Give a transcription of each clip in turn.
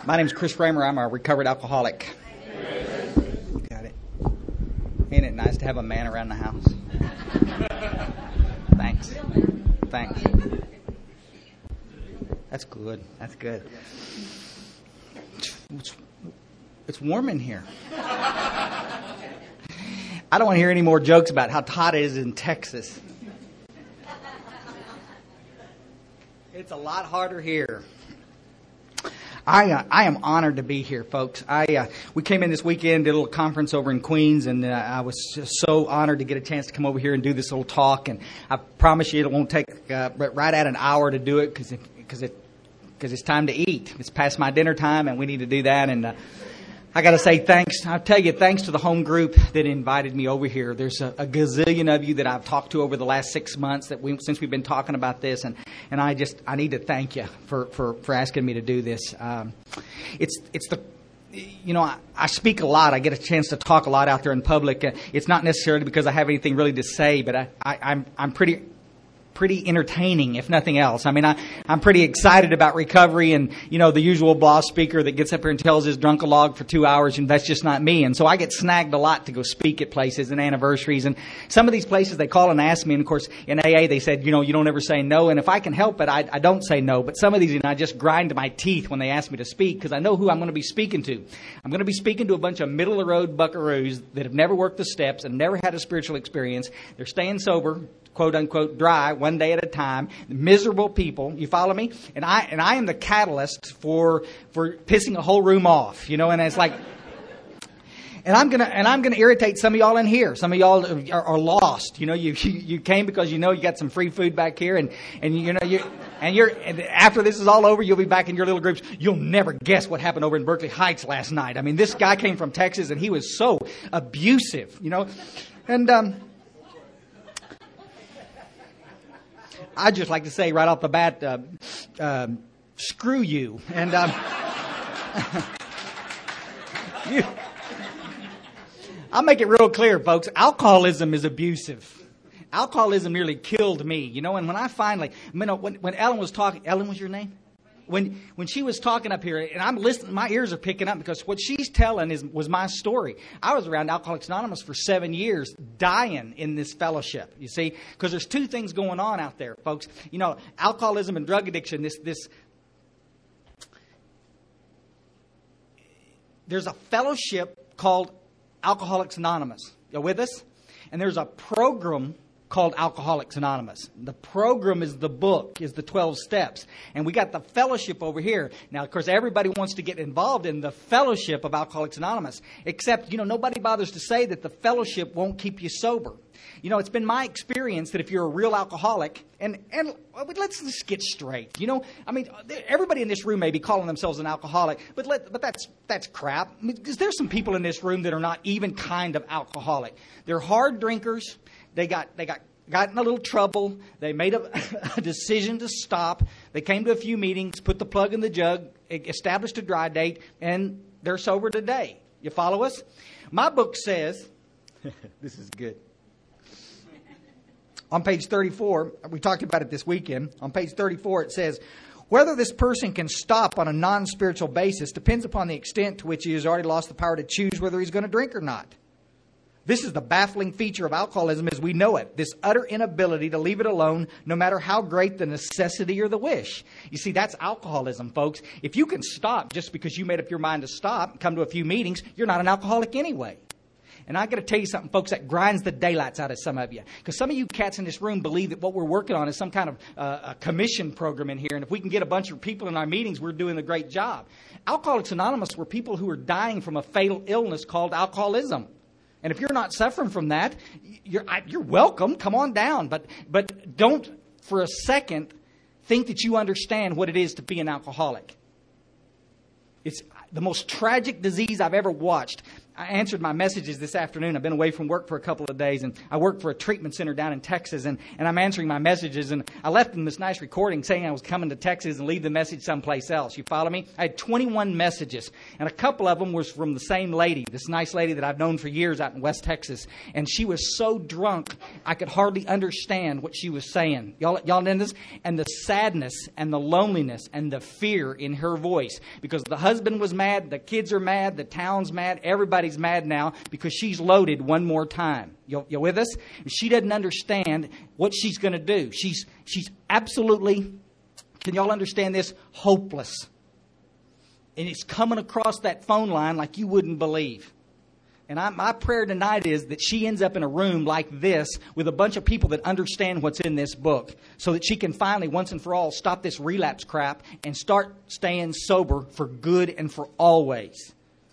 My name's Chris Raymer. I'm a recovered alcoholic. Got it. Ain't it nice to have a man around the house? Thanks. Thanks. That's good. That's good. It's warm in here. I don't want to hear any more jokes about how hot it is in Texas. It's a lot harder here. I am honored to be here, folks. We came in this weekend, did a little conference over in Queens, and I was just so honored to get a chance to come over here and do this little talk. And I promise you it won't take right at an hour to do it because it's time to eat. It's past my dinner time, and we need to do that. And I got to say thanks. I'll tell you, thanks to the home group that invited me over here. There's a gazillion of you that I've talked to over the last 6 months since we've been talking about this, and I need to thank you for asking me to do this. I speak a lot. I get a chance to talk a lot out there in public. It's not necessarily because I have anything really to say, but I'm pretty entertaining, if nothing else. I mean, I'm pretty excited about recovery, and, the usual blah speaker that gets up here and tells his drunkalogue for 2 hours, and that's just not me. And so I get snagged a lot to go speak at places and anniversaries. And some of these places, they call and ask me, and of course, in AA, they said, you don't ever say no. And if I can help it, I don't say no. But some of these, I just grind my teeth when they ask me to speak, because I know who I'm going to be speaking to. I'm going to be speaking to a bunch of middle-of-the-road buckaroos that have never worked the steps and never had a spiritual experience. They're staying sober, quote unquote, dry, one day at a time, miserable people. You follow me? And I am the catalyst for pissing a whole room off, and it's like, and I'm gonna irritate some of y'all in here. Some of y'all are lost. You came because you got some free food back here, and after this is all over, you'll be back in your little groups. You'll never guess what happened over in Berkeley Heights last night. I mean, this guy came from Texas, and he was so abusive, and I'd just like to say right off the bat, screw you. And I'll make it real clear, folks. Alcoholism is abusive. Alcoholism nearly killed me. And when I finally, when Ellen was talking, Ellen was your name? When she was talking up here, and I'm listening, my ears are picking up because what she's telling was my story. I was around Alcoholics Anonymous for 7 years, dying in this fellowship. You see, because there's two things going on out there, folks. Alcoholism and drug addiction. There's a fellowship called Alcoholics Anonymous. You with us? And there's a program called Alcoholics Anonymous. The program is the book, is the 12 steps. And we got the fellowship over here. Now, of course, everybody wants to get involved in the fellowship of Alcoholics Anonymous. Except, nobody bothers to say that the fellowship won't keep you sober. It's been my experience that if you're a real alcoholic, and let's just get straight. Everybody in this room may be calling themselves an alcoholic, but that's crap. Because there's some people in this room that are not even kind of alcoholic. They're hard drinkers. They got in a little trouble. They made a decision to stop. They came to a few meetings, put the plug in the jug, established a dry date, and they're sober today. You follow us? My book says, this is good. On page 34, we talked about it this weekend. On page 34, it says, whether this person can stop on a non-spiritual basis depends upon the extent to which he has already lost the power to choose whether he's going to drink or not. This is the baffling feature of alcoholism as we know it. This utter inability to leave it alone, no matter how great the necessity or the wish. You see, that's alcoholism, folks. If you can stop just because you made up your mind to stop, come to a few meetings, you're not an alcoholic anyway. And I got to tell you something, folks, that grinds the daylights out of some of you. Because some of you cats in this room believe that what we're working on is some kind of a commission program in here. And if we can get a bunch of people in our meetings, we're doing a great job. Alcoholics Anonymous were people who are dying from a fatal illness called alcoholism. And if you're not suffering from that, you're welcome. Come on down. But don't for a second think that you understand what it is to be an alcoholic. It's the most tragic disease I've ever watched. answered my messages this afternoon. I've been away from work for a couple of days, and I work for a treatment center down in Texas, and I'm answering my messages, and I left them this nice recording saying I was coming to Texas and leave the message someplace else. You follow me? I had 21 messages, and a couple of them was from the same lady, this nice lady that I've known for years out in West Texas, and she was so drunk I could hardly understand what she was saying. Y'all know this? And the sadness and the loneliness and the fear in her voice, because the husband was mad, the kids are mad, the town's mad, everybody's mad now because she's loaded one more time. You with us? She doesn't understand what she's going to do. She's absolutely, can y'all understand this? Hopeless. And it's coming across that phone line like you wouldn't believe. And my prayer tonight is that she ends up in a room like this with a bunch of people that understand what's in this book, so that she can finally, once and for all, stop this relapse crap and start staying sober for good and for always.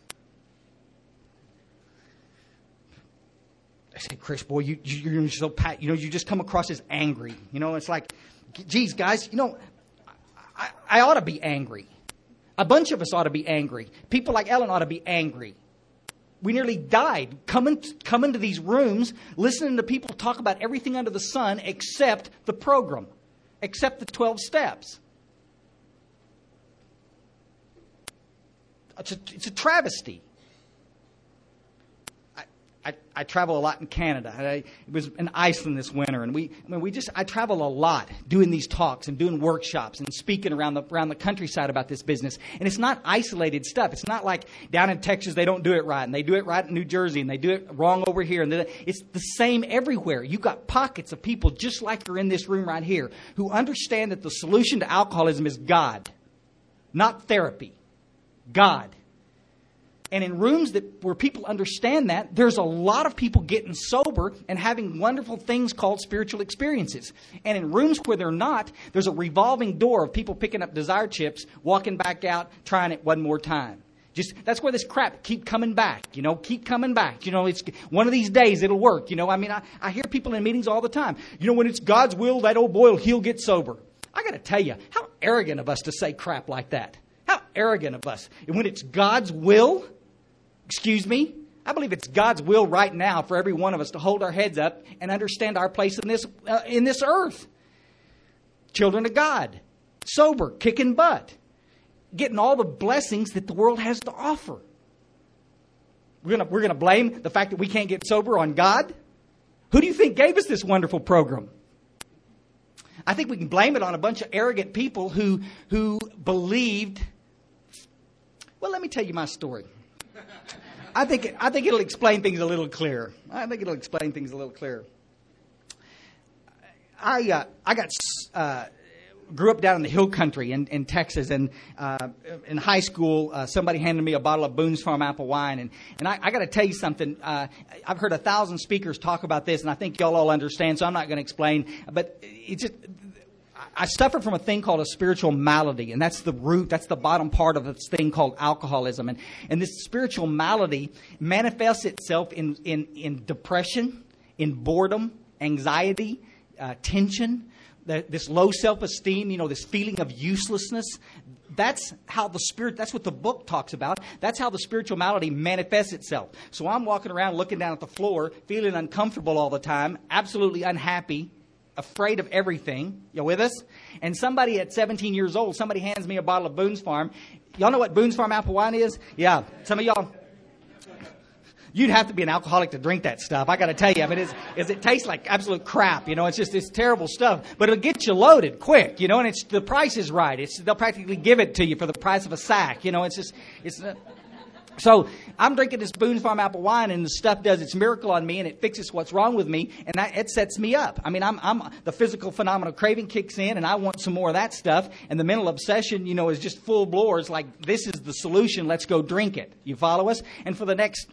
I said, Chris, boy, you're so pat. You just come across as angry. It's like, geez, guys, I ought to be angry. A bunch of us ought to be angry. People like Ellen ought to be angry. We nearly died coming to these rooms, listening to people talk about everything under the sun except the program, except the 12 steps. It's a travesty. I travel a lot in Canada. I was in Iceland this winter, and I travel a lot doing these talks and doing workshops and speaking around the countryside about this business. And it's not isolated stuff. It's not like down in Texas they don't do it right, and they do it right in New Jersey, and they do it wrong over here. And it's the same everywhere. You've got pockets of people just like you're in this room right here who understand that the solution to alcoholism is God, not therapy. God. And in rooms where people understand that, there's a lot of people getting sober and having wonderful things called spiritual experiences. And in rooms where they're not, there's a revolving door of people picking up desire chips, walking back out, trying it one more time. That's where this crap keep coming back, keep coming back. It's one of these days it'll work. I hear people in meetings all the time. When it's God's will, that old boy he'll get sober. I got to tell you, how arrogant of us to say crap like that. How arrogant of us. And when it's God's will, excuse me, I believe it's God's will right now for every one of us to hold our heads up and understand our place in this earth. Children of God, sober, kicking butt, getting all the blessings that the world has to offer. We're gonna blame the fact that we can't get sober on God? Who do you think gave us this wonderful program? I think we can blame it on a bunch of arrogant people who believed. Well, let me tell you my story. I think it'll explain things a little clearer. I grew up down in the hill country in Texas, and in high school, somebody handed me a bottle of Boone's Farm apple wine, and I got to tell you something. I've heard 1,000 speakers talk about this, and I think y'all all understand, so I'm not going to explain. But it's just, I suffer from a thing called a spiritual malady, and that's the root, that's the bottom part of this thing called alcoholism. And this spiritual malady manifests itself in depression, in boredom, anxiety, tension, this low self-esteem, this feeling of uselessness. That's what the book talks about. That's how the spiritual malady manifests itself. So I'm walking around looking down at the floor, feeling uncomfortable all the time, absolutely unhappy, afraid of everything. You with us? And somebody at 17 years old, somebody hands me a bottle of Boone's Farm. Y'all know what Boone's Farm apple wine is? Yeah. Some of y'all, you'd have to be an alcoholic to drink that stuff. I got to tell you, it tastes like absolute crap. It's terrible stuff, but it'll get you loaded quick, and the price is right. They'll practically give it to you for the price of a sack. So I'm drinking this Boone's Farm apple wine, and the stuff does its miracle on me, and it fixes what's wrong with me, and it sets me up. I'm the physical phenomenal craving kicks in, and I want some more of that stuff, and the mental obsession, is just full blower. It's like, this is the solution. Let's go drink it. You follow us? And for the next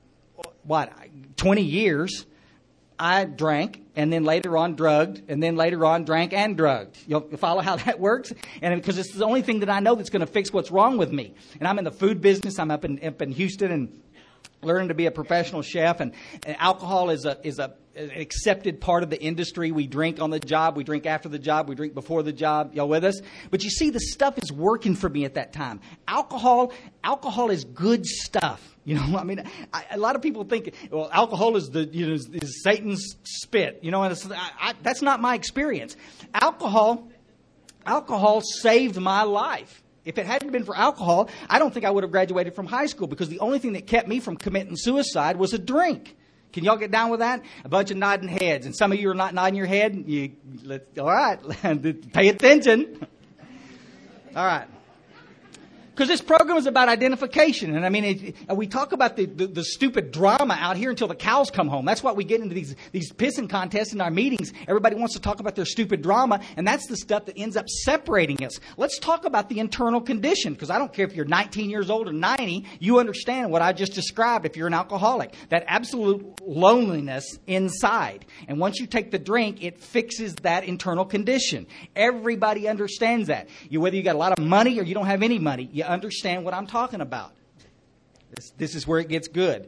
20 years, I drank, and then later on drugged, and then later on drank and drugged. You follow how that works? And because it's the only thing that I know that's going to fix what's wrong with me. And I'm in the food business. I'm up in Houston, learning to be a professional chef, and alcohol is an accepted part of the industry. We drink on the job, we drink after the job, we drink before the job. Y'all with us? But you see, the stuff is working for me at that time. Alcohol is good stuff. You know, I mean, a lot of people think, well, alcohol is is Satan's spit. You know, and that's not my experience. Alcohol saved my life. If it hadn't been for alcohol, I don't think I would have graduated from high school, because the only thing that kept me from committing suicide was a drink. Can y'all get down with that? A bunch of nodding heads. And some of you are not nodding your head. All right. Pay attention. All right. Because this program is about identification. And I mean, we talk about the stupid drama out here until the cows come home. That's why we get into these pissing contests in our meetings. Everybody wants to talk about their stupid drama. And that's the stuff that ends up separating us. Let's talk about the internal condition. Because I don't care if you're 19 years old or 90. You understand what I just described if you're an alcoholic. That absolute loneliness inside. And once you take the drink, it fixes that internal condition. Everybody understands that. Whether you got a lot of money or you don't have any money, you understand what I'm talking about. This is where it gets good.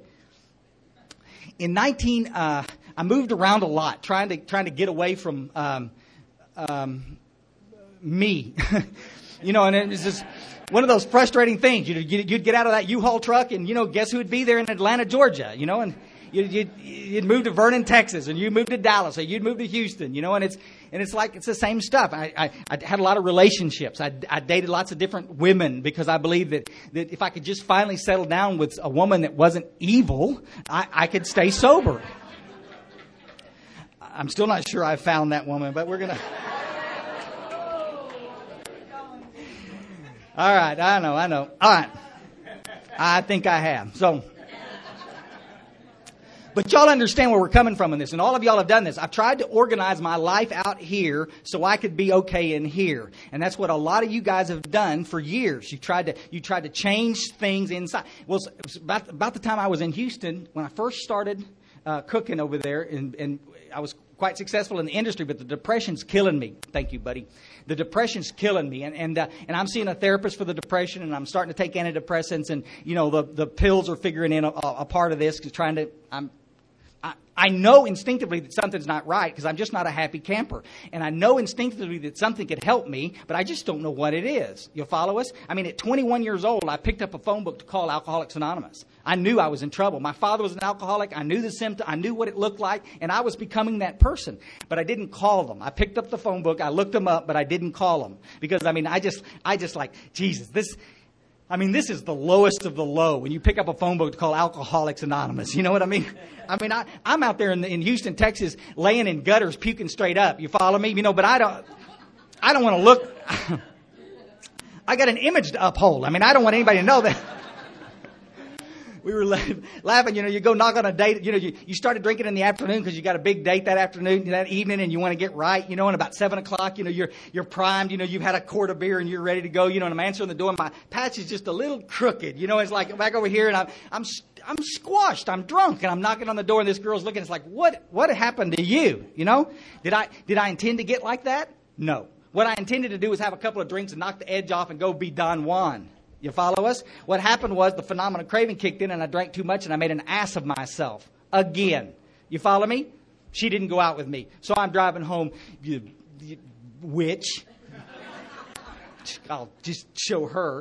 I moved around a lot, trying to get away from me. You know, and it was just one of those frustrating things. You'd get out of that U-Haul truck, and guess who'd be there in Atlanta, Georgia? And you'd move to Vernon, Texas, and you moved to Dallas, or you'd move to Houston, and it's like it's the same stuff. I had a lot of relationships. I dated lots of different women because I believed that if I could just finally settle down with a woman that wasn't evil, I could stay sober. I'm still not sure I found that woman, but we're gonna. All right, I know. All right, I think I have. So. But y'all understand where we're coming from in this, and all of y'all have done this. I've tried to organize my life out here so I could be okay in here, and that's what a lot of you guys have done for years. You tried to change things inside. Well, it was about the time I was in Houston when I first started cooking over there, and I was quite successful in the industry, but the depression's killing me. Thank you, buddy. The depression's killing me, and I'm seeing a therapist for the depression, and I'm starting to take antidepressants, and the pills are figuring in a part of this, I know instinctively that something's not right because I'm just not a happy camper. And I know instinctively that something could help me, but I just don't know what it is. You'll follow us? I mean, at 21 years old, I picked up a phone book to call Alcoholics Anonymous. I knew I was in trouble. My father was an alcoholic. I knew the symptom. I knew what it looked like, and I was becoming that person. But I didn't call them. I picked up the phone book. I looked them up, but I didn't call them because, I just like, Jesus, this is the lowest of the low when you pick up a phone book to call Alcoholics Anonymous. You know what I mean? I'm out there in Houston, Texas, laying in gutters, puking straight up. You follow me? But I don't want to look. I got an image to uphold. I don't want anybody to know that. We were laughing, you go knock on a date, you started drinking in the afternoon because you got a big date that afternoon, that evening, and you want to get right, and about 7 o'clock, you're primed, you've had a quart of beer and you're ready to go, and I'm answering the door and my patch is just a little crooked, it's like back over here and I'm squashed, I'm drunk, and I'm knocking on the door and this girl's looking, it's like, what happened to you, Did I intend to get like that? No. What I intended to do was have a couple of drinks and knock the edge off and go be Don Juan. You follow us? What happened was the phenomenon of craving kicked in and I drank too much and I made an ass of myself. Again. You follow me? She didn't go out with me. So I'm driving home. You witch. I'll just show her.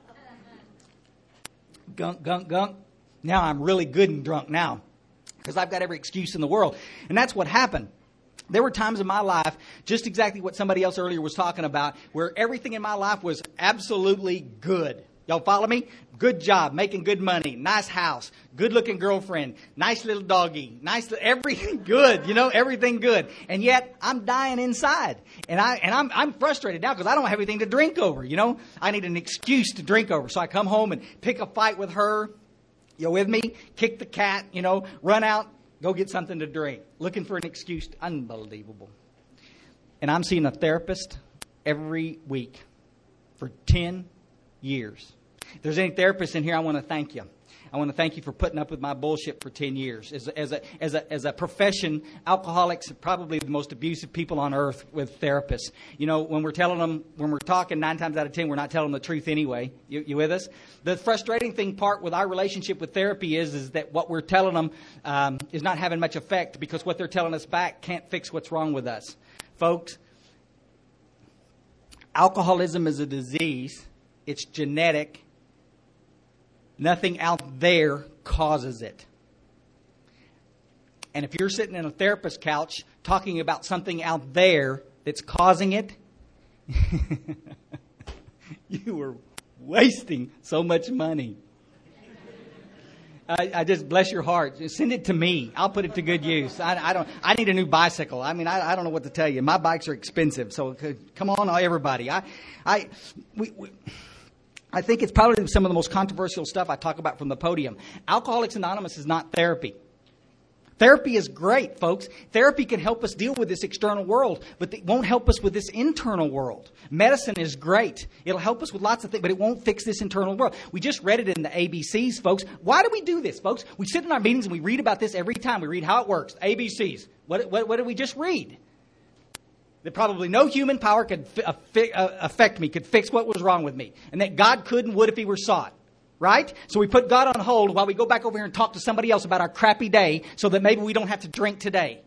Gunk, gunk, gunk. Now I'm really good and drunk now. Because I've got every excuse in the world. And that's what happened. There were times in my life, just exactly what somebody else earlier was talking about, where everything in my life was absolutely good. Y'all follow me? Good job, making good money, nice house, good-looking girlfriend, nice little doggy, everything good, everything good. And yet, I'm dying inside. And I'm frustrated now because I don't have anything to drink over, I need an excuse to drink over. So I come home and pick a fight with her. You with me? Kick the cat, run out. Go get something to drink. Looking for an excuse. Unbelievable. And I'm seeing a therapist every week for 10 years. If there's any therapists in here, I want to thank you. I want to thank you for putting up with my bullshit for 10 years. As a profession, alcoholics are probably the most abusive people on earth with therapists. You know, when we're talking 9 times out of 10, we're not telling the truth anyway. You with us? The frustrating part with our relationship with therapy is that what we're telling them is not having much effect, because what they're telling us back can't fix what's wrong with us. Folks, alcoholism is a disease. It's genetic. Nothing out there causes it. And if you're sitting in a therapist's couch talking about something out there that's causing it, you are wasting so much money. I just bless your heart. Send it to me. I'll put it to good use. I need a new bicycle. I mean, I don't know what to tell you. My bikes are expensive. So come on, everybody. I think it's probably some of the most controversial stuff I talk about from the podium. Alcoholics Anonymous is not therapy. Therapy is great, folks. Therapy can help us deal with this external world, but it won't help us with this internal world. Medicine is great. It'll help us with lots of things, but it won't fix this internal world. We just read it in the ABCs, folks. Why do we do this, folks? We sit in our meetings and we read about this every time. We read how it works. ABCs. What did we just read? That probably no human power could affect me, could fix what was wrong with me. And that God could and would if he were sought. Right? So we put God on hold while we go back over here and talk to somebody else about our crappy day so that maybe we don't have to drink today.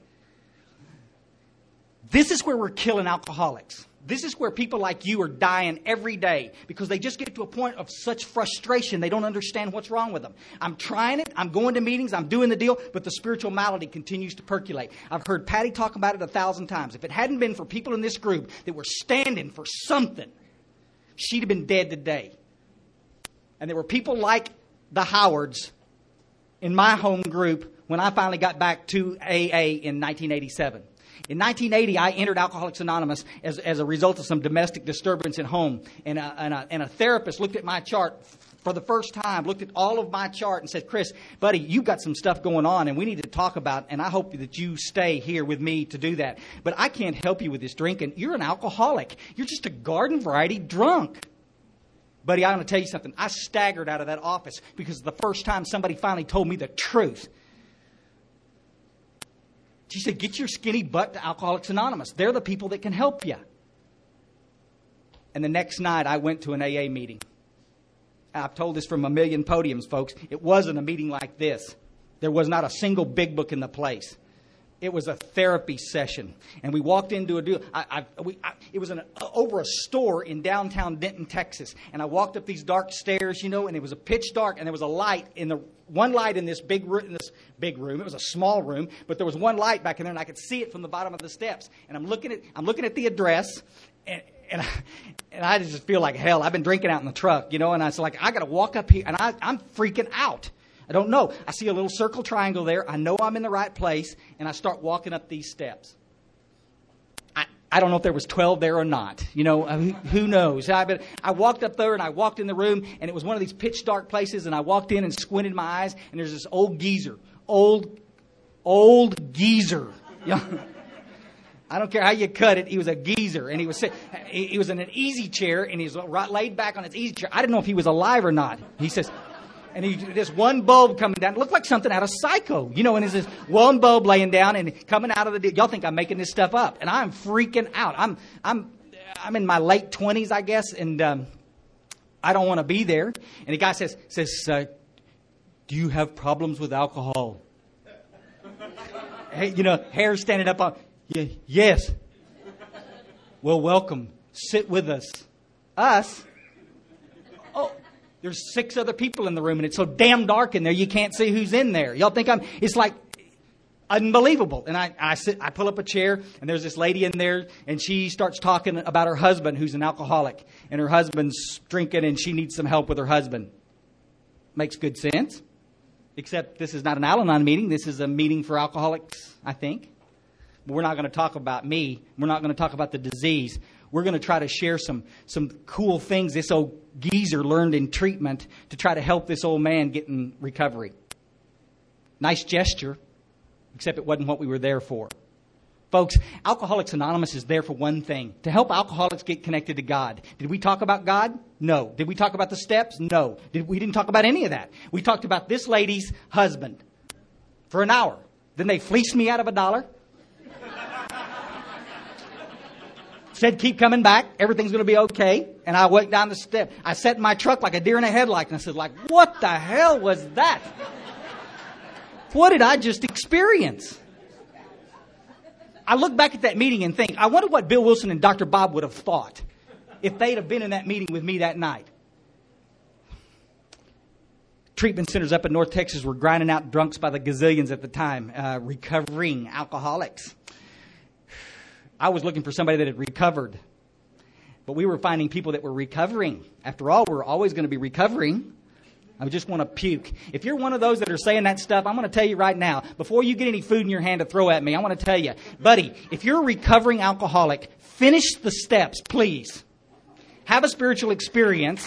This is where we're killing alcoholics. This is where people like you are dying every day because they just get to a point of such frustration they don't understand what's wrong with them. I'm trying it. I'm going to meetings. I'm doing the deal. But the spiritual malady continues to percolate. I've heard Patty talk about it 1,000 times. If it hadn't been for people in this group that were standing for something, she'd have been dead today. And there were people like the Howards in my home group when I finally got back to AA in 1987. In 1980, I entered Alcoholics Anonymous as a result of some domestic disturbance at home. And a therapist looked at my chart for the first time, looked at all of my chart and said, Chris, buddy, you've got some stuff going on and we need to talk about, and I hope that you stay here with me to do that. But I can't help you with this drinking. You're an alcoholic. You're just a garden variety drunk. Buddy, I'm going to tell you something. I staggered out of that office because the first time somebody finally told me the truth. She said, get your skinny butt to Alcoholics Anonymous. They're the people that can help you. And the next night I went to an AA meeting. I've told this from a million podiums, folks. It wasn't a meeting like this. There was not a single big book in the place. It was a therapy session. And we walked into a deal. It was over a store in downtown Denton, Texas. And I walked up these dark stairs, and it was a pitch dark. And there was a light one light in this big room. It was a small room, but there was one light back in there, and I could see it from the bottom of the steps. And I'm looking at the address, and I just feel like hell. I've been drinking out in the truck, and I was like, I got to walk up here, and I'm freaking out. I don't know. I see a little circle triangle there. I know I'm in the right place, and I start walking up these steps. I don't know if there was 12 there or not. Who knows? But I walked up there, and I walked in the room, and it was one of these pitch dark places, and I walked in and squinted my eyes, and there's this old geezer. Old geezer. I don't care how you cut it. He was a geezer, and he was in an easy chair, and he was laid back on his easy chair. I didn't know if he was alive or not. He says... And this one bulb coming down. It looked like something out of Psycho. And there's this one bulb laying down and coming out of the... Y'all think I'm making this stuff up. And I'm freaking out. I'm in my late 20s, I guess. And I don't want to be there. And the guy says, do you have problems with alcohol? Hey, hair standing up on... Yes. Well, welcome. Sit with us. Us? Oh... There's 6 other people in the room, and it's so damn dark in there, you can't see who's in there. Y'all think it's like unbelievable. And I pull up a chair, and there's this lady in there, and she starts talking about her husband, who's an alcoholic. And her husband's drinking, and she needs some help with her husband. Makes good sense. Except this is not an Al-Anon meeting. This is a meeting for alcoholics, I think. But we're not going to talk about me. We're not going to talk about the disease. We're going to try to share some cool things this old geezer learned in treatment to try to help this old man get in recovery. Nice gesture, except it wasn't what we were there for. Folks, Alcoholics Anonymous is there for one thing, to help alcoholics get connected to God. Did we talk about God? No. Did we talk about the steps? No. We didn't talk about any of that. We talked about this lady's husband for an hour. Then they fleeced me out of $1. Said, keep coming back. Everything's going to be okay. And I went down the step. I sat in my truck like a deer in a headlight. And I said, what the hell was that? What did I just experience? I look back at that meeting and think, I wonder what Bill Wilson and Dr. Bob would have thought if they'd have been in that meeting with me that night. Treatment centers up in North Texas were grinding out drunks by the gazillions at the time, recovering alcoholics. I was looking for somebody that had recovered, but we were finding people that were recovering. After all, we're always going to be recovering. I just want to puke. If you're one of those that are saying that stuff, I'm going to tell you right now, before you get any food in your hand to throw at me, I want to tell you, buddy, if you're a recovering alcoholic, finish the steps, please. Have a spiritual experience.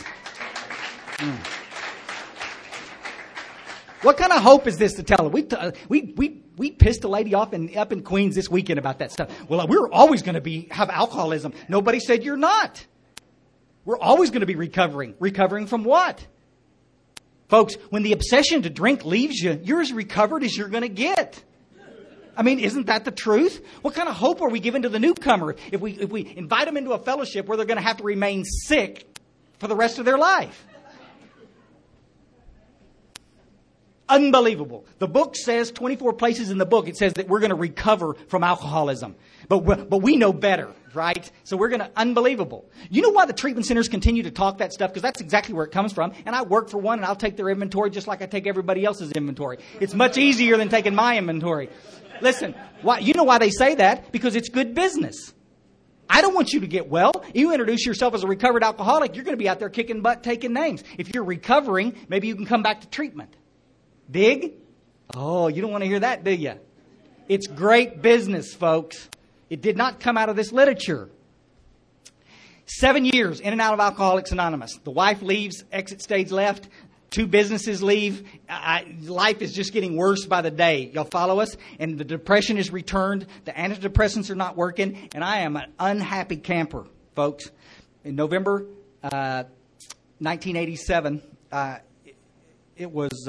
What kind of hope is this to tell her? We pissed a lady off up in Queens this weekend about that stuff. Well, we're always going to have alcoholism. Nobody said you're not. We're always going to be recovering. Recovering from what? Folks, when the obsession to drink leaves you, you're as recovered as you're going to get. I mean, isn't that the truth? What kind of hope are we giving to the newcomer if we invite them into a fellowship where they're going to have to remain sick for the rest of their life? Unbelievable. The book says, 24 places in the book, it says that we're going to recover from alcoholism. But we know better, right? So we're going to, unbelievable. You know why the treatment centers continue to talk that stuff? Because that's exactly where it comes from. And I work for one and I'll take their inventory just like I take everybody else's inventory. It's much easier than taking my inventory. Listen, you know why they say that? Because it's good business. I don't want you to get well. You introduce yourself as a recovered alcoholic, you're going to be out there kicking butt, taking names. If you're recovering, maybe you can come back to treatment. Dig? Oh, you don't want to hear that, do you? It's great business, folks. It did not come out of this literature. 7 years in and out of Alcoholics Anonymous. The wife leaves, exit stage left. 2 businesses leave. Life is just getting worse by the day. Y'all follow us? And the depression is returned. The antidepressants are not working. And I am an unhappy camper, folks. In November 1987, it was...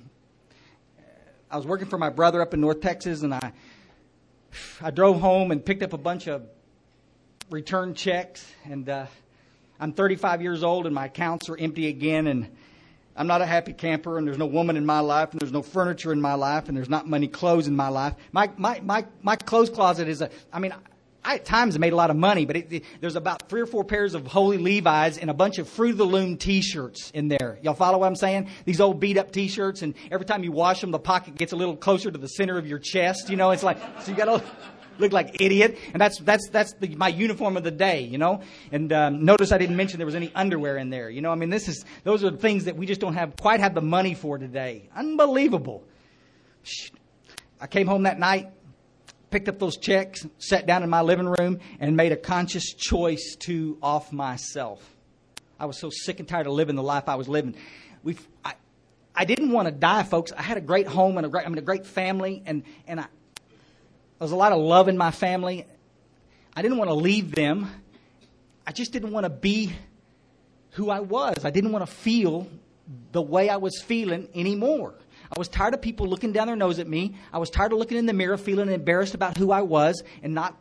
I was working for my brother up in North Texas, and I drove home and picked up a bunch of return checks. And I'm 35 years old, and my accounts are empty again. And I'm not a happy camper, and there's no woman in my life, and there's no furniture in my life, and there's not many clothes in my life. My clothes closet is I at times made a lot of money, but there's about 3 or 4 pairs of Holy Levi's and a bunch of Fruit of the Loom T-shirts in there. Y'all follow what I'm saying? These old beat up T-shirts, and every time you wash them, the pocket gets a little closer to the center of your chest. You know, it's like, so you got to look like idiot. And that's my uniform of the day, you know. And notice I didn't mention there was any underwear in there. You know, I mean, those are things that we just don't quite have the money for today. Unbelievable. I came home that night, picked up those checks, sat down in my living room, and made a conscious choice to off myself. I was so sick and tired of living the life I was living. I didn't want to die, folks. I had a great home and a great family, and there was a lot of love in my family. I didn't want to leave them. I just didn't want to be who I was. I didn't want to feel the way I was feeling anymore. I was tired of people looking down their nose at me. I was tired of looking in the mirror, feeling embarrassed about who I was, and not.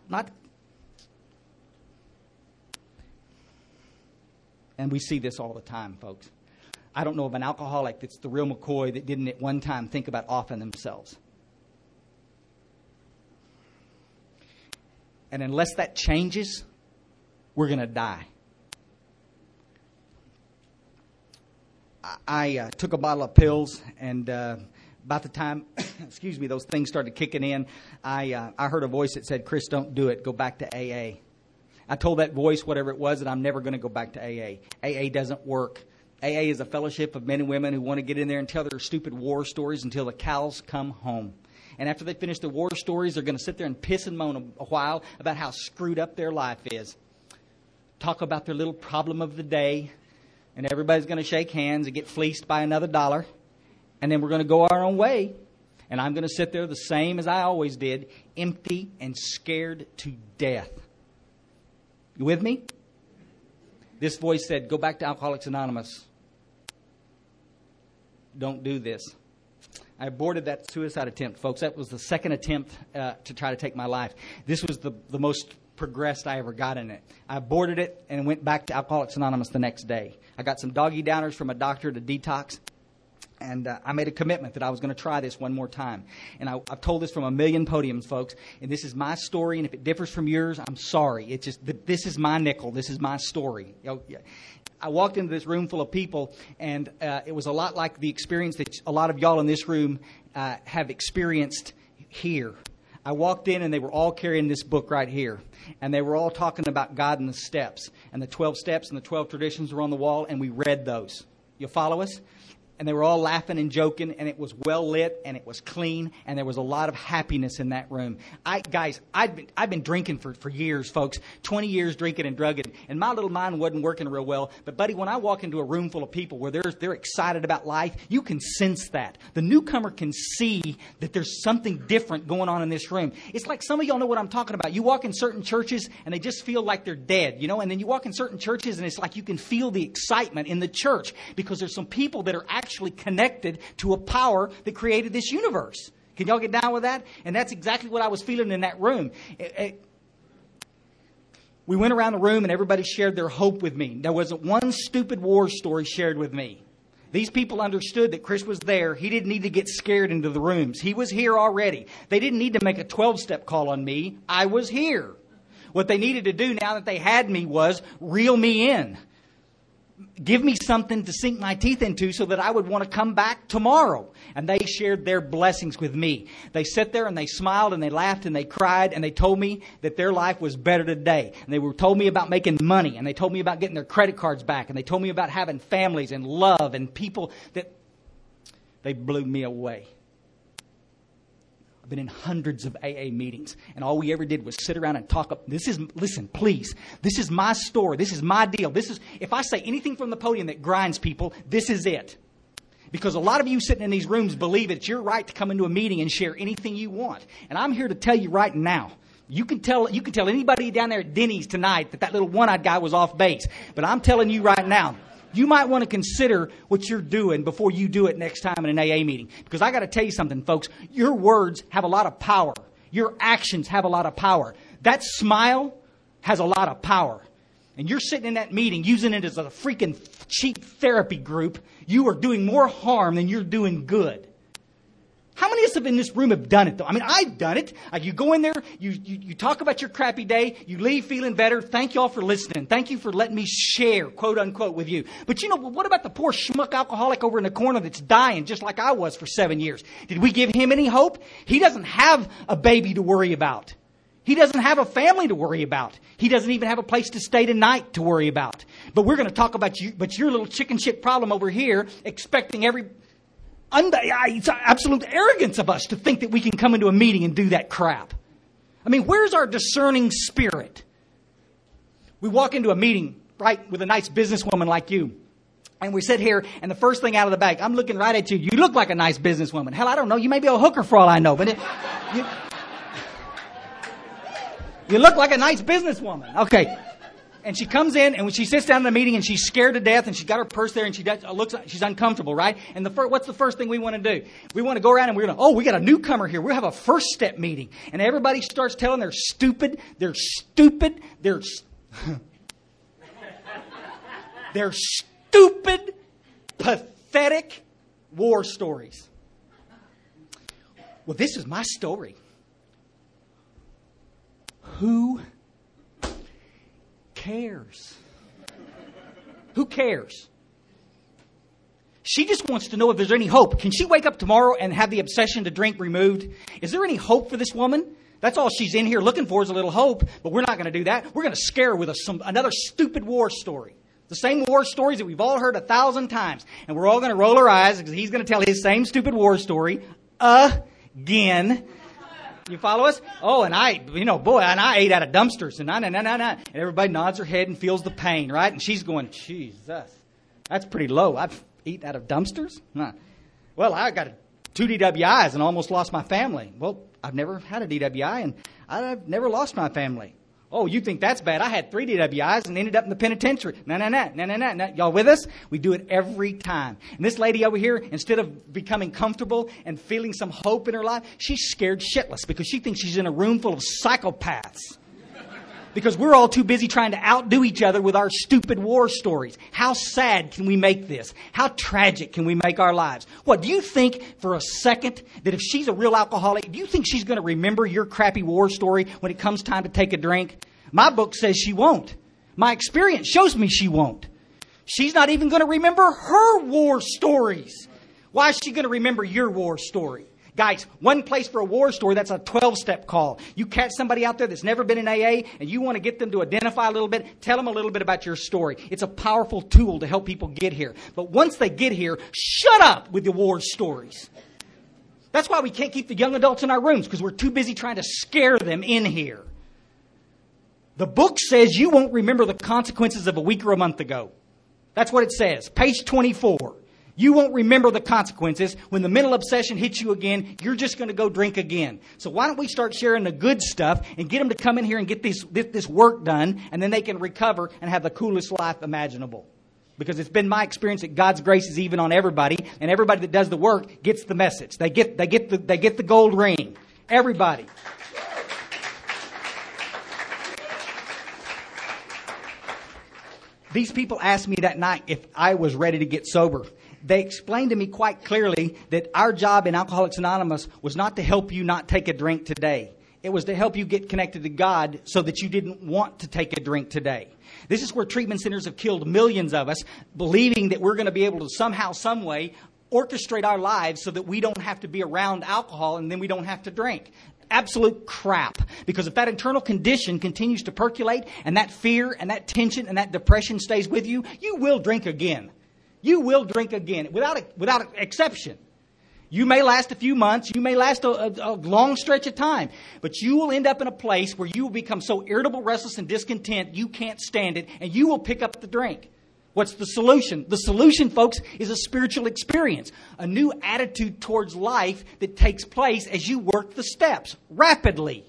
And we see this all the time, folks. I don't know of an alcoholic that's the real McCoy that didn't at one time think about offing themselves. And unless that changes, we're going to die. I took a bottle of pills, and about the time, those things started kicking in, I heard a voice that said, "Chris, don't do it. Go back to AA." I told that voice, whatever it was, that I'm never going to go back to AA. AA doesn't work. AA is a fellowship of men and women who want to get in there and tell their stupid war stories until the cows come home. And after they finish the war stories, they're going to sit there and piss and moan a while about how screwed up their life is. Talk about their little problem of the day. And everybody's going to shake hands and get fleeced by another $1. And then we're going to go our own way. And I'm going to sit there the same as I always did, empty and scared to death. You with me? This voice said, go back to Alcoholics Anonymous. Don't do this. I aborted that suicide attempt, folks. That was the second attempt to try to take my life. This was the most progressed I ever got in it. I aborted it and went back to Alcoholics Anonymous the next day. I got some doggy downers from a doctor to detox. And I made a commitment that I was going to try this one more time. And I've told this from a million podiums, folks. And this is my story. And if it differs from yours, I'm sorry. It's just, this is my nickel. This is my story. I walked into this room full of people, and it was a lot like the experience that a lot of y'all in this room have experienced here. I walked in, and they were all carrying this book right here. And they were all talking about God and the steps. And the 12 steps and the 12 traditions were on the wall, and we read those. You follow us? And they were all laughing and joking, and it was well lit, and it was clean, and there was a lot of happiness in that room. I've been drinking for years, folks, 20 years drinking and drugging, and my little mind wasn't working real well. But, buddy, when I walk into a room full of people where they're excited about life, you can sense that. The newcomer can see that there's something different going on in this room. It's like some of y'all know what I'm talking about. You walk in certain churches, and they just feel like they're dead, and then you walk in certain churches, and it's like you can feel the excitement in the church because there's some people that are actually connected to a power that created this universe. Can y'all get down with that? And that's exactly what I was feeling in that room. We went around the room and everybody shared their hope with me. There wasn't one stupid war story shared with me. These people understood that Chris was there. He didn't need to get scared into the rooms. He was here already. They didn't need to make a 12-step call on me. I was here. What they needed to do now that they had me was reel me in. Give me something to sink my teeth into so that I would want to come back tomorrow. And they shared their blessings with me. They sat there and they smiled and they laughed and they cried and they told me that their life was better today. And they told me about making money and they told me about getting their credit cards back and they told me about having families and love and people that they blew me away. I've been in hundreds of AA meetings, and all we ever did was sit around and talk. Listen, please. This is my story. This is my deal. If I say anything from the podium that grinds people, this is it. Because a lot of you sitting in these rooms believe it's your right to come into a meeting and share anything you want. And I'm here to tell you right now. You can tell anybody down there at Denny's tonight that little one-eyed guy was off base. But I'm telling you right now, you might want to consider what you're doing before you do it next time in an AA meeting. Because I got to tell you something, folks. Your words have a lot of power. Your actions have a lot of power. That smile has a lot of power. And you're sitting in that meeting using it as a freaking cheap therapy group. You are doing more harm than you're doing good. How many of us in this room have done it, though? I mean, I've done it. You go in there, you talk about your crappy day, you leave feeling better. Thank you all for listening. Thank you for letting me share, quote unquote, with you. But what about the poor schmuck alcoholic over in the corner that's dying just like I was for 7 years? Did we give him any hope? He doesn't have a baby to worry about. He doesn't have a family to worry about. He doesn't even have a place to stay tonight to worry about. But we're going to talk about you, but your little chicken shit problem over here, expecting it's absolute arrogance of us to think that we can come into a meeting and do that crap. I mean, where's our discerning spirit? We walk into a meeting, right, with a nice businesswoman like you. And we sit here, and the first thing out of the bag, I'm looking right at you. You look like a nice businesswoman. Hell, I don't know. You may be a hooker for all I know. But you look like a nice businesswoman. Okay. And she comes in, and when she sits down in the meeting, and she's scared to death, and she's got her purse there, and she's uncomfortable, right? And what's the first thing we want to do? We want to go around, and we got a newcomer here. We'll have a first step meeting. And everybody starts telling their stupid, they're stupid, pathetic war stories. Well, this is my story. Who cares? Who cares? She just wants to know if there's any hope. Can she wake up tomorrow and have the obsession to drink removed? Is there any hope for this woman? That's all she's in here looking for is a little hope. But we're not going to do that. We're going to scare her with another stupid war story. The same war stories that we've all heard 1,000 times. And we're all going to roll our eyes because he's going to tell his same stupid war story again. You follow us? Oh, and I ate out of dumpsters. And And everybody nods their head and feels the pain, right? And she's going, Jesus, that's pretty low. I've eaten out of dumpsters? Huh. Well, I got to 2 DWIs and almost lost my family. Well, I've never had a DWI and I've never lost my family. Oh, you think that's bad? I had 3 DWIs and ended up in the penitentiary. No. Y'all with us? We do it every time. And this lady over here, instead of becoming comfortable and feeling some hope in her life, she's scared shitless because she thinks she's in a room full of psychopaths. Because we're all too busy trying to outdo each other with our stupid war stories. How sad can we make this? How tragic can we make our lives? What, do you think for a second that if she's a real alcoholic, do you think she's going to remember your crappy war story when it comes time to take a drink? My book says she won't. My experience shows me she won't. She's not even going to remember her war stories. Why is she going to remember your war story? Guys, one place for a war story, that's a 12-step call. You catch somebody out there that's never been in AA and you want to get them to identify a little bit, tell them a little bit about your story. It's a powerful tool to help people get here. But once they get here, shut up with your war stories. That's why we can't keep the young adults in our rooms, because we're too busy trying to scare them in here. The book says you won't remember the consequences of a week or a month ago. That's what it says. Page 24. You won't remember the consequences. When the mental obsession hits you again, you're just going to go drink again. So why don't we start sharing the good stuff and get them to come in here and get this work done, and then they can recover and have the coolest life imaginable. Because it's been my experience that God's grace is even on everybody, and everybody that does the work gets the message. They get the gold ring. Everybody. These people asked me that night if I was ready to get sober. They explained to me quite clearly that our job in Alcoholics Anonymous was not to help you not take a drink today. It was to help you get connected to God so that you didn't want to take a drink today. This is where treatment centers have killed millions of us, believing that we're going to be able to somehow, some way, orchestrate our lives so that we don't have to be around alcohol and then we don't have to drink. Absolute crap. Because if that internal condition continues to percolate and that fear and that tension and that depression stays with you, you will drink again. You will drink again without exception. You may last a few months. You may last a long stretch of time. But you will end up in a place where you will become so irritable, restless, and discontent you can't stand it, and you will pick up the drink. What's the solution? The solution, folks, is a spiritual experience. A new attitude towards life that takes place as you work the steps rapidly.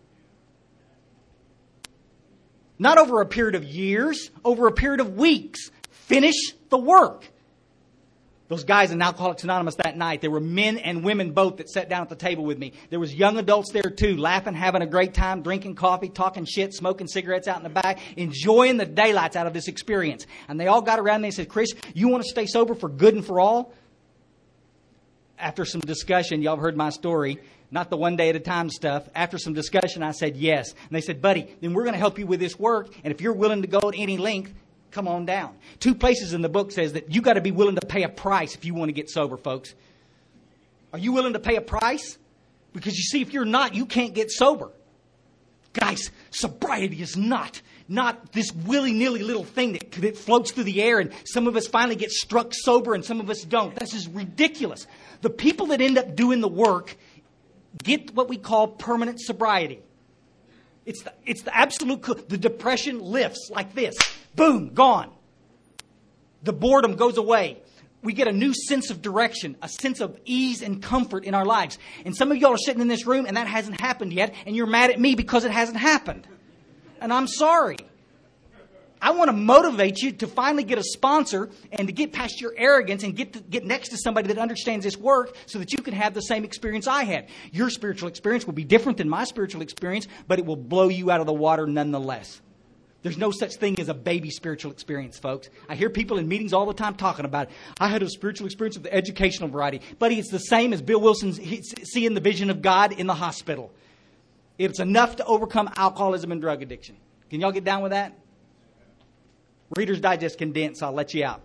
Not over a period of years, over a period of weeks. Finish the work. Those guys in Alcoholics Anonymous that night, there were men and women both that sat down at the table with me. There was young adults there too, laughing, having a great time, drinking coffee, talking shit, smoking cigarettes out in the back, enjoying the daylights out of this experience. And they all got around me and said, "Chris, you want to stay sober for good and for all?" After some discussion, y'all have heard my story, not the one day at a time stuff. After some discussion, I said yes. And they said, "Buddy, then we're going to help you with this work. And if you're willing to go at any length, come on down." 2 places in the book says that you got to be willing to pay a price if you want to get sober, folks. Are you willing to pay a price? Because you see, if you're not, you can't get sober. Guys, sobriety is not this willy-nilly little thing that floats through the air and some of us finally get struck sober and some of us don't. This is ridiculous. The people that end up doing the work get what we call permanent sobriety. It's the absolute, the depression lifts like this. Boom, gone. The boredom goes away. We get a new sense of direction, a sense of ease and comfort in our lives. And some of y'all are sitting in this room and that hasn't happened yet, and you're mad at me because it hasn't happened. And I'm sorry. I want to motivate you to finally get a sponsor and to get past your arrogance and get next to somebody that understands this work so that you can have the same experience I had. Your spiritual experience will be different than my spiritual experience, but it will blow you out of the water nonetheless. There's no such thing as a baby spiritual experience, folks. I hear people in meetings all the time talking about it. I had a spiritual experience of the educational variety. Buddy, it's the same as Bill Wilson seeing the vision of God in the hospital. It's enough to overcome alcoholism and drug addiction. Can y'all get down with that? Reader's Digest condensed, so I'll let you out.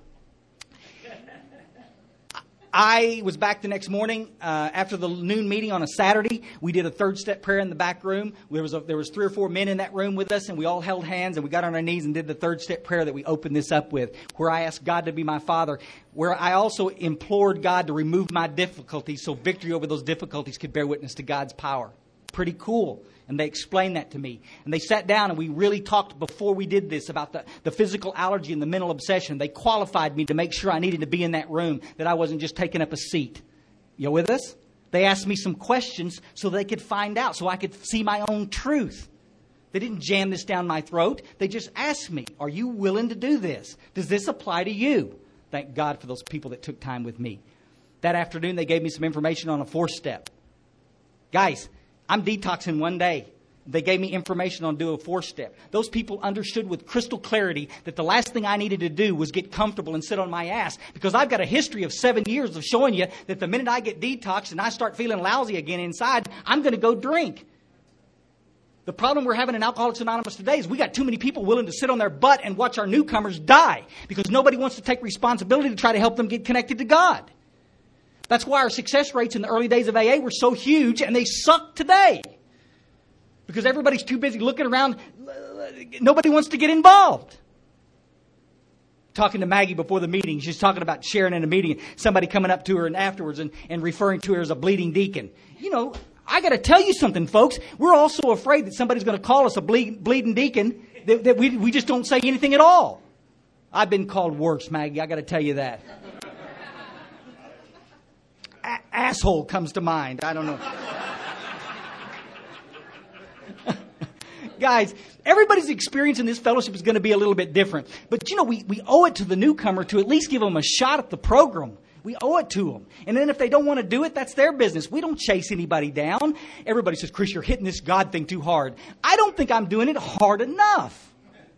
I was back the next morning after the noon meeting on a Saturday. We did a 3rd step prayer in the back room. There was 3 or 4 men in that room with us, and we all held hands and we got on our knees and did the 3rd step prayer that we opened this up with, where I asked God to be my Father, where I also implored God to remove my difficulties so victory over those difficulties could bear witness to God's power. Pretty cool. And they explained that to me. And they sat down and we really talked before we did this about the physical allergy and the mental obsession. They qualified me to make sure I needed to be in that room, that I wasn't just taking up a seat. You with us? They asked me some questions so they could find out, so I could see my own truth. They didn't jam this down my throat. They just asked me, are you willing to do this? Does this apply to you? Thank God for those people that took time with me. That afternoon, they gave me some information on a 4-step. Guys, I'm detoxing one day. They gave me information on do a 4-step. Those people understood with crystal clarity that the last thing I needed to do was get comfortable and sit on my ass. Because I've got a history of 7 years of showing you that the minute I get detoxed and I start feeling lousy again inside, I'm going to go drink. The problem we're having in Alcoholics Anonymous today is we got too many people willing to sit on their butt and watch our newcomers die. Because nobody wants to take responsibility to try to help them get connected to God. That's why our success rates in the early days of AA were so huge and they suck today. Because everybody's too busy looking around. Nobody wants to get involved. Talking to Maggie before the meeting. She's talking about sharing in a meeting. Somebody coming up to her and afterwards and referring to her as a bleeding deacon. You know, I got to tell you something, folks. We're all so afraid that somebody's going to call us a bleeding deacon that we just don't say anything at all. I've been called worse, Maggie. I got to tell you that. Asshole comes to mind. I don't know. Guys, everybody's experience in this fellowship is going to be a little bit different. But, you know, we owe it to the newcomer to at least give them a shot at the program. We owe it to them. And then if they don't want to do it, that's their business. We don't chase anybody down. Everybody says, Chris, you're hitting this God thing too hard. I don't think I'm doing it hard enough.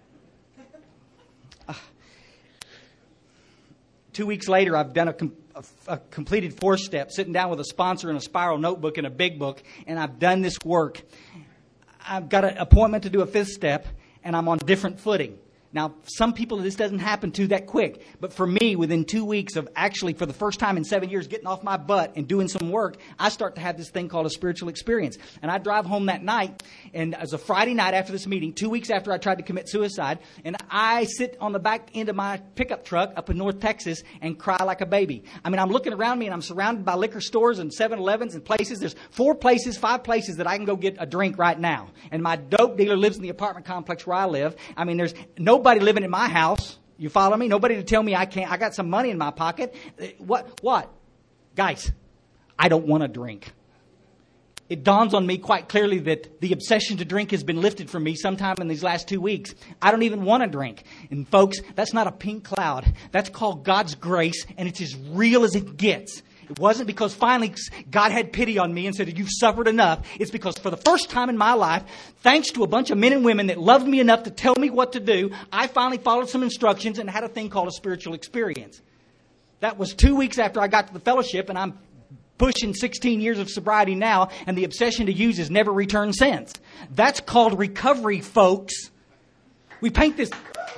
2 weeks later, I've done a completed 4-step, sitting down with a sponsor and a spiral notebook and a big book, and I've done this work. I've got an appointment to do a 5th step, and I'm on different footing. Now, some people, this doesn't happen to that quick. But for me, within 2 weeks of actually, for the first time in 7 years, getting off my butt and doing some work, I start to have this thing called a spiritual experience. And I drive home that night, and it was a Friday night after this meeting, 2 weeks after I tried to commit suicide, and I sit on the back end of my pickup truck up in North Texas and cry like a baby. I mean, I'm looking around me, and I'm surrounded by liquor stores and 7-Elevens and places. There's 5 places that I can go get a drink right now. And my dope dealer lives in the apartment complex where I live. I mean, there's nobody living in my house. You follow me? Nobody to tell me I can't. I got some money in my pocket. What? Guys, I don't want to drink. It dawns on me quite clearly that the obsession to drink has been lifted from me sometime in these last 2 weeks. I don't even want to drink. And folks, that's not a pink cloud. That's called God's grace, and it's as real as it gets. It wasn't because finally God had pity on me and said, you've suffered enough. It's because for the first time in my life, thanks to a bunch of men and women that loved me enough to tell me what to do, I finally followed some instructions and had a thing called a spiritual experience. That was 2 weeks after I got to the fellowship, and I'm pushing 16 years of sobriety now, and the obsession to use has never returned since. That's called recovery, folks. We paint this...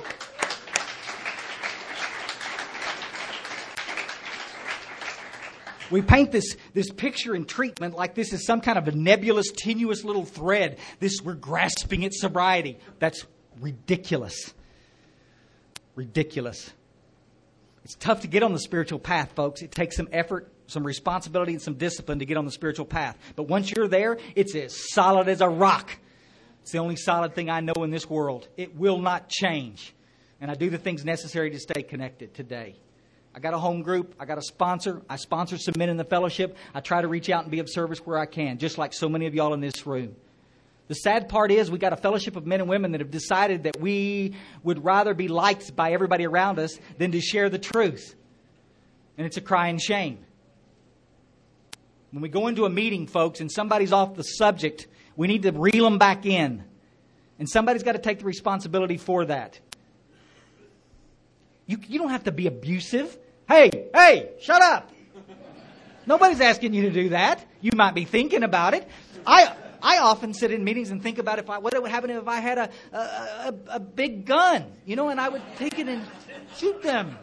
We paint this picture in treatment like this is some kind of a nebulous, tenuous little thread. We're grasping at sobriety. That's ridiculous. Ridiculous. It's tough to get on the spiritual path, folks. It takes some effort, some responsibility, and some discipline to get on the spiritual path. But once you're there, it's as solid as a rock. It's the only solid thing I know in this world. It will not change. And I do the things necessary to stay connected today. I got a home group. I got a sponsor. I sponsor some men in the fellowship. I try to reach out and be of service where I can, just like so many of y'all in this room. The sad part is we got a fellowship of men and women that have decided that we would rather be liked by everybody around us than to share the truth. And it's a crying shame. When we go into a meeting, folks, and somebody's off the subject, we need to reel them back in. And somebody's got to take the responsibility for that. You don't have to be abusive. Hey, shut up. Nobody's asking you to do that. You might be thinking about it. I often sit in meetings and think about what would happen if I had a big gun, and I would take it and shoot them.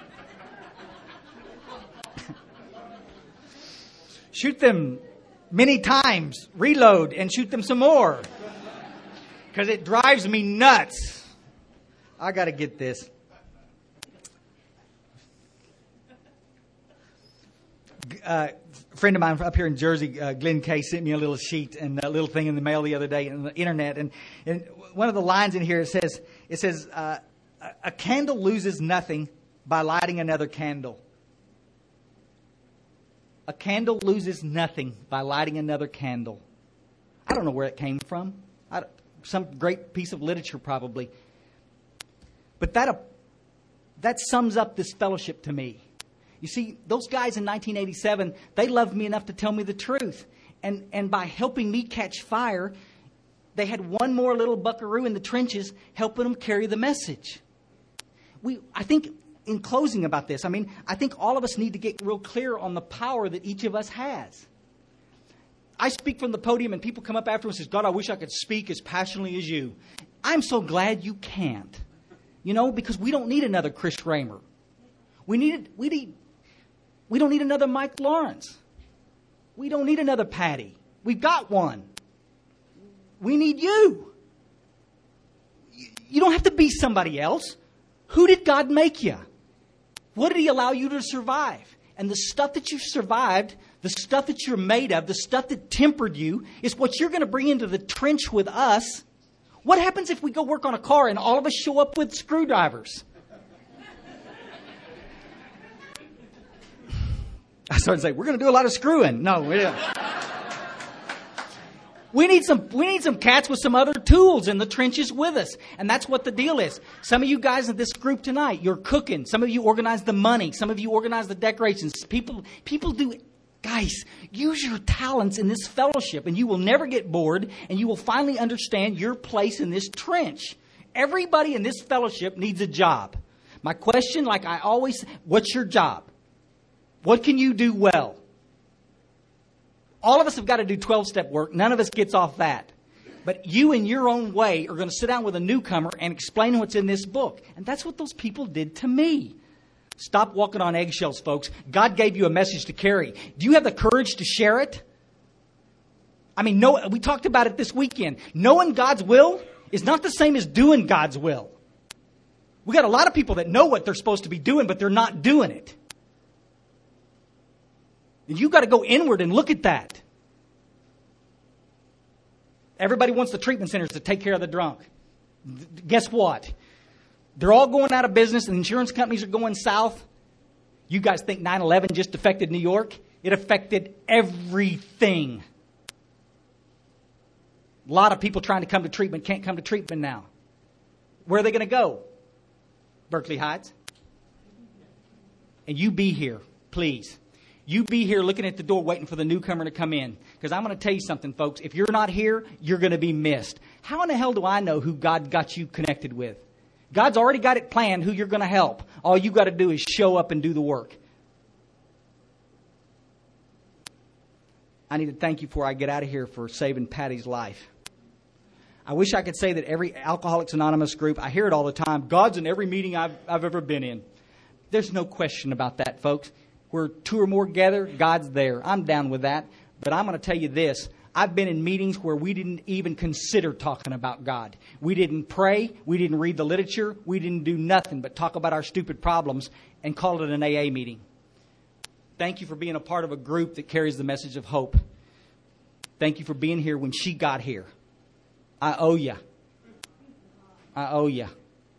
Shoot them many times, reload, and shoot them some more. Because it drives me nuts. I got to get this. A friend of mine up here in Jersey, Glenn Kay, sent me a little sheet and a little thing in the mail the other day on the internet. And one of the lines in here, it says, a candle loses nothing by lighting another candle. A candle loses nothing by lighting another candle. I don't know where it came from. Some great piece of literature probably. But that sums up this fellowship to me. You see, those guys in 1987, they loved me enough to tell me the truth. And by helping me catch fire, they had one more little buckaroo in the trenches helping them carry the message. I think in closing about this, I think all of us need to get real clear on the power that each of us has. I speak from the podium and people come up after and say, God, I wish I could speak as passionately as you. I'm so glad you can't. Because we don't need another Chris Raymer. We don't need another Mike Lawrence. We don't need another Patty. We've got one. We need you. You don't have to be somebody else. Who did God make you? What did He allow you to survive? And the stuff that you survived, the stuff that you're made of, the stuff that tempered you, is what you're going to bring into the trench with us. What happens if we go work on a car and all of us show up with screwdrivers? I started to say, we're going to do a lot of screwing. No, we don't. We need some cats with some other tools in the trenches with us. And that's what the deal is. Some of you guys in this group tonight, you're cooking. Some of you organize the money. Some of you organize the decorations. People do. Guys, use your talents in this fellowship and you will never get bored and you will finally understand your place in this trench. Everybody in this fellowship needs a job. My question, like I always, what's your job? What can you do well? All of us have got to do 12-step work. None of us gets off that. But you in your own way are going to sit down with a newcomer and explain what's in this book. And that's what those people did to me. Stop walking on eggshells, folks. God gave you a message to carry. Do you have the courage to share it? We talked about it this weekend. Knowing God's will is not the same as doing God's will. We got a lot of people that know what they're supposed to be doing, but they're not doing it. And you've got to go inward and look at that. Everybody wants the treatment centers to take care of the drunk. Guess what? They're all going out of business and insurance companies are going south. You guys think 9/11 just affected New York? It affected everything. A lot of people trying to come to treatment can't come to treatment now. Where are they going to go? Berkeley Heights. And you be here, please. You be here looking at the door waiting for the newcomer to come in. Because I'm going to tell you something, folks. If you're not here, you're going to be missed. How in the hell do I know who God got you connected with? God's already got it planned who you're going to help. All you got to do is show up and do the work. I need to thank you before I get out of here for saving Patty's life. I wish I could say that every Alcoholics Anonymous group, I hear it all the time, God's in every meeting I've ever been in. There's no question about that, folks. Where two or more gather, God's there. I'm down with that. But I'm going to tell you this. I've been in meetings where we didn't even consider talking about God. We didn't pray. We didn't read the literature. We didn't do nothing but talk about our stupid problems and call it an AA meeting. Thank you for being a part of a group that carries the message of hope. Thank you for being here when she got here. I owe you. I owe you.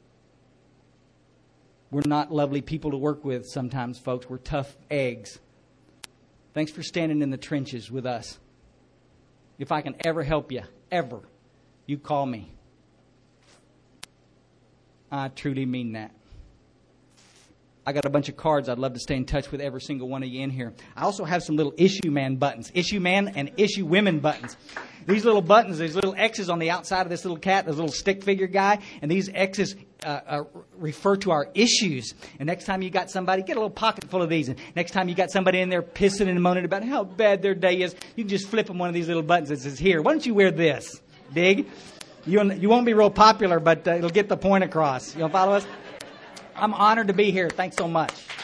We're not lovely people to work with sometimes, folks. We're tough eggs. Thanks for standing in the trenches with us. If I can ever help you, ever, you call me. I truly mean that. I got a bunch of cards. I'd love to stay in touch with every single one of you in here. I also have some little issue man buttons. Issue man and issue women buttons. These little buttons, these little X's on the outside of this little cat, this little stick figure guy. And these X's refer to our issues. And next time you got somebody, get a little pocket full of these. And next time you got somebody in there pissing and moaning about how bad their day is, you can just flip them one of these little buttons that says, here, why don't you wear this? Dig? You won't be real popular, but it'll get the point across. You want to follow us? I'm honored to be here. Thanks so much.